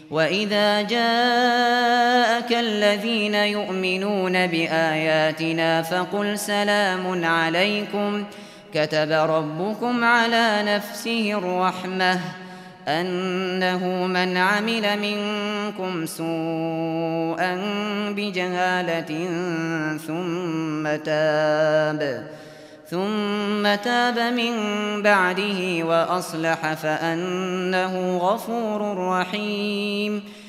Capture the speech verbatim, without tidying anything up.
وإذا جاءك الذين يؤمنون بآياتنا فقل سلام عليكم كتب ربكم على نفسه الرحمة أنه من عمل منكم سوءا بجهالة ثم تاب ثم تاب من بعده وأصلح فأنه غفور رحيم